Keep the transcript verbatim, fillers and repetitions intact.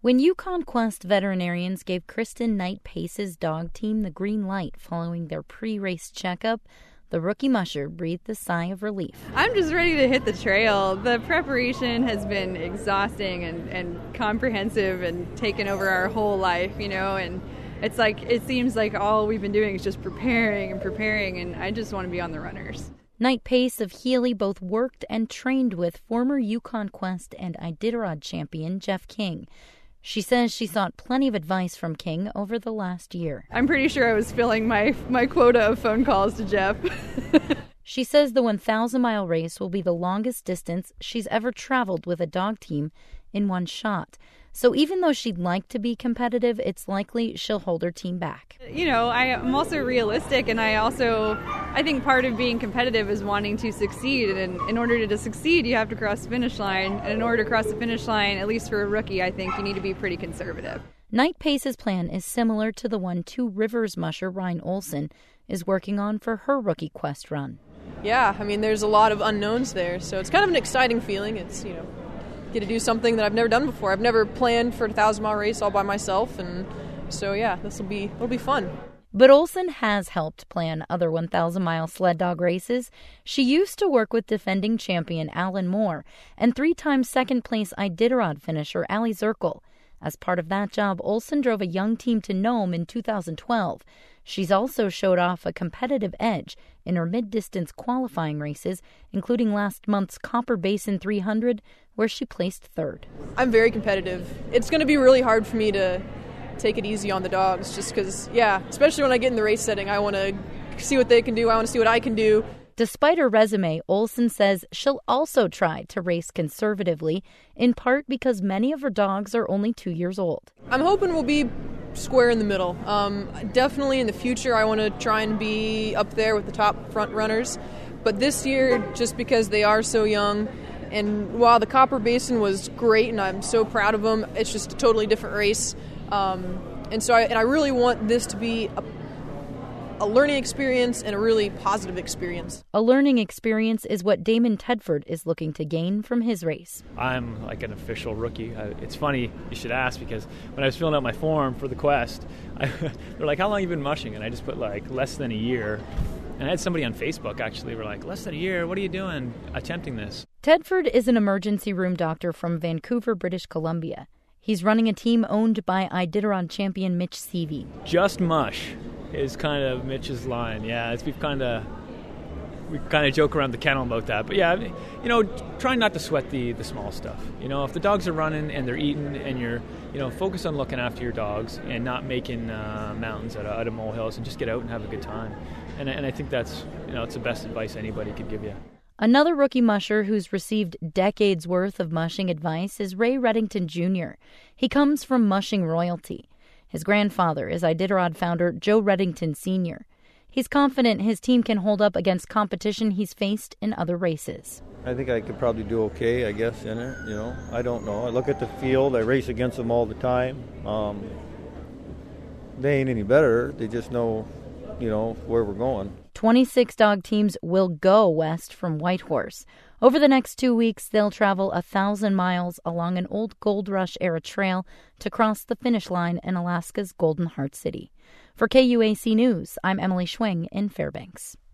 When Yukon Quest veterinarians gave Kristen Knight Pace's dog team the green light following their pre-race checkup, the rookie musher breathed a sigh of relief. I'm just ready to hit the trail. The preparation has been exhausting and, and comprehensive and taken over our whole life, you know, and it's like, it seems like all we've been doing is just preparing and preparing, and I just want to be on the runners. Knight Pace of Healy both worked and trained with former Yukon Quest and Iditarod champion Jeff King. She says she sought plenty of advice from King over the last year. I'm pretty sure I was filling my, my quota of phone calls to Jeff. She says the one thousand mile race will be the longest distance she's ever traveled with a dog team in one shot. So even though she'd like to be competitive, it's likely she'll hold her team back. You know, I am also realistic, and I also, I think part of being competitive is wanting to succeed. And in order to succeed, you have to cross the finish line. And in order to cross the finish line, at least for a rookie, I think you need to be pretty conservative. Knight Pace's plan is similar to the one Two Rivers musher Ryan Olson is working on for her rookie Quest run. Yeah, I mean, there's a lot of unknowns there, so it's kind of an exciting feeling. It's, you know, get to do something that I've never done before. I've never planned for a thousand mile race all by myself, and so yeah, this will be it'll be fun. But Olson has helped plan other one thousand mile sled dog races. She used to work with defending champion Alan Moore and three-time second-place Iditarod finisher Ali Zirkle. As part of that job, Olson drove a young team to Nome in two thousand twelve. She's also showed off a competitive edge in her mid-distance qualifying races, including last month's Copper Basin three hundred, where she placed third. I'm very competitive. It's going to be really hard for me to take it easy on the dogs, just because, yeah, especially when I get in the race setting, I want to see what they can do. I want to see what I can do. Despite her resume, Olson says she'll also try to race conservatively, in part because many of her dogs are only two years old. I'm hoping we'll be square in the middle. Um, definitely in the future, I want to try and be up there with the top front runners. But this year, just because they are so young, and while the Copper Basin was great and I'm so proud of them, it's just a totally different race. Um, and so I, and I really want this to be a a learning experience and a really positive experience. A learning experience is what Damon Tedford is looking to gain from his race. I'm like an official rookie. I, it's funny you should ask, because when I was filling out my form for the Quest, I, they're like, how long have you been mushing? And I just put like less than a year. And I had somebody on Facebook actually were like, less than a year, what are you doing attempting this? Tedford is an emergency room doctor from Vancouver, British Columbia. He's running a team owned by Iditarod champion Mitch Seavey. Just mush is kind of Mitch's line. Yeah, it's, we've kind of we kind of joke around the kennel about that. But yeah, you know, try not to sweat the the small stuff. You know, if the dogs are running and they're eating, and you're, you know, focus on looking after your dogs and not making uh, mountains out of, out of molehills, and just get out and have a good time. And and I think that's, you know, it's the best advice anybody could give you. Another rookie musher who's received decades worth of mushing advice is Ray Reddington Junior He comes from mushing royalty. His grandfather is Iditarod founder Joe Reddington Senior He's confident his team can hold up against competition he's faced in other races. I think I could probably do okay, I guess, in it. You know, I don't know. I look at the field. I race against them all the time. Um, they ain't any better. They just know, you know, where we're going. twenty-six dog teams will go west from Whitehorse. Over the next two weeks, they'll travel a thousand miles along an old Gold Rush era trail to cross the finish line in Alaska's Golden Heart City. For K U A C News, I'm Emily Schwing in Fairbanks.